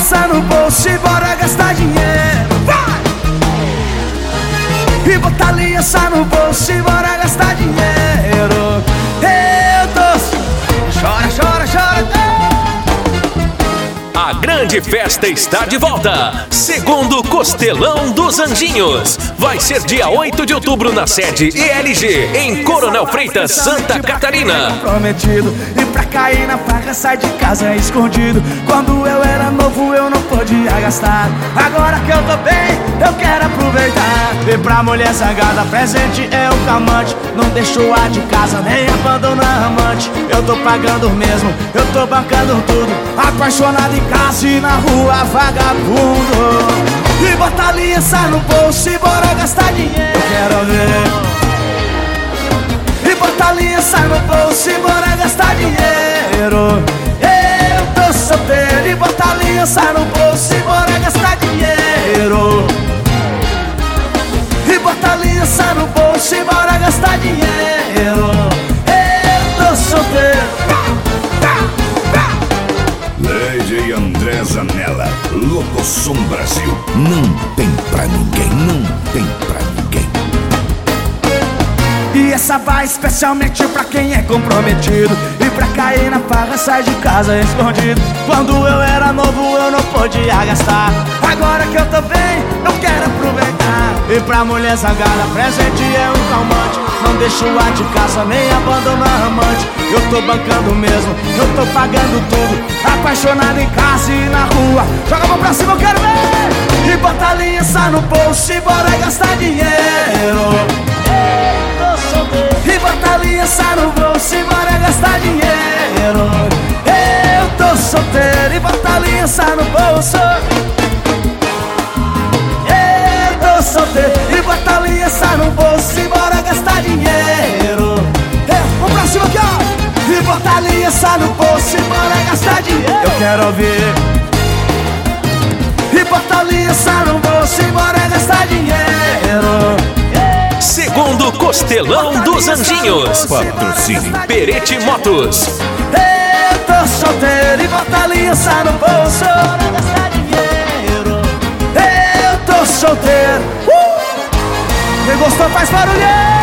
aliança no bolso e bora gastar dinheiro. Vai! E bota aliança no bolso e bora gastar dinheiro. Eu tô... Chora, chora, chora. A grande festa está de volta. Segundo Costelão dos Anjinhos. Vai ser dia 8 de outubro na sede ELG, em Coronel Freitas, Santa Catarina. Prometido, e pra cair na faca sai de casa escondido. Quando eu era novo eu não podia gastar. Agora que eu tô bem, eu quero aproveitar. E pra mulher zangada, presente é o calmante. Não deixou a de casa, nem abandona a amante. Eu tô pagando mesmo, eu tô bancando tudo. Apaixonado em casa e na rua vagabundo. E bota aliança no bolso e bora gastar dinheiro. Eu quero ver. E bota aliança no bolso e bora gastar dinheiro. Eu tô solteiro. E bota aliança no bolso e bora gastar dinheiro. E bota aliança no bolso e bora gastar dinheiro. Eu tô solteiro. Lady André Zanella, Locosom Brasil. Não tem pra ninguém, não tem pra ninguém. E essa vai especialmente pra quem é comprometido. E pra cair na farra sai de casa escondido. Quando eu era novo eu não podia gastar. Agora que eu tô bem, eu quero aproveitar. E pra mulher zangada, presente é um calmante. Não deixo a de casa, nem abandono a amante. Eu tô bancando mesmo, eu tô pagando tudo. Apaixonado em casa e na rua. Joga a mão pra cima, eu quero ver. E bota aliança no bolso e bora gastar dinheiro. E bota aliança no bolso e bora gastar dinheiro. Eu tô solteiro. E bota aliança no bolso. Eu tô solteiro. E bota aliança no bolso e bora gastar dinheiro. Vamos pra cima aqui, ó. E bota aliança no bolso e bora gastar dinheiro. Eu quero ouvir. E bota aliança no bolso e bora gastar dinheiro. Segundo Costelão dos Anjinhos. Patrocínio Perete Motos. Eu tô solteiro e bota aliança no bolso. Bora gastar dinheiro. Eu tô solteiro. Quem gostou faz barulho.